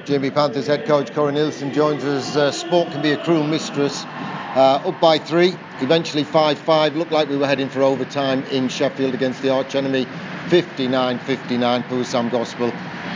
Jamie Panthers head coach Corey Nielsen joins us. Sport can be a cruel mistress. Up by 3, eventually 5-5. Looked like we were heading for overtime in Sheffield against the arch enemy. 59-59, poor Sam Gospel.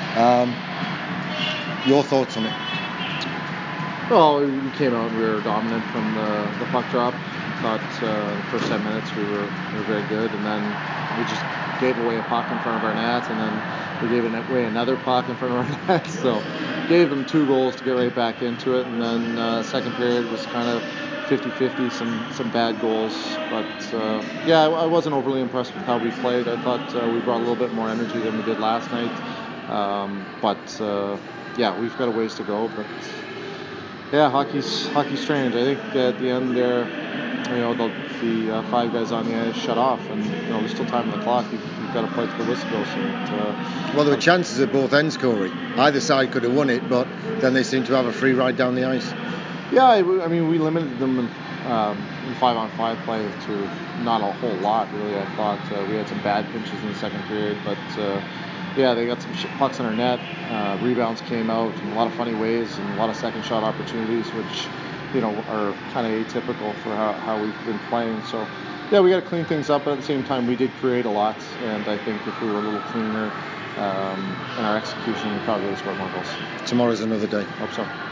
Your thoughts on it? Well, we came out and we were dominant from the puck drop. Thought the first 10 minutes we were very good, and then we just gave away a puck in front of our net, and then we gave away another puck in front of our net. So gave them 2 goals to get right back into it, and then second period was kind of 50-50, some bad goals. But I wasn't overly impressed with how we played. I thought we brought a little bit more energy than we did last night. We've got a ways to go. But yeah, hockey's strange. I think at the end there, the 5 guys on the ice shut off, and there's still time on the clock. You've got to play till the whistle goes. Well, there were chances at both ends, Corey. Either side could have won it, but then they seemed to have a free ride down the ice. Yeah, I mean, we limited them in 5-on-5 play to not a whole lot, really. I thought we had some bad pinches in the second period, but they got some pucks in our net. Rebounds came out in a lot of funny ways and a lot of second shot opportunities, which are kind of atypical for how we've been playing. So yeah, we got to clean things up, but at the same time we did create a lot, and I think if we were a little cleaner in our execution, we probably would have scored more goals. Tomorrow's another day. Hope so.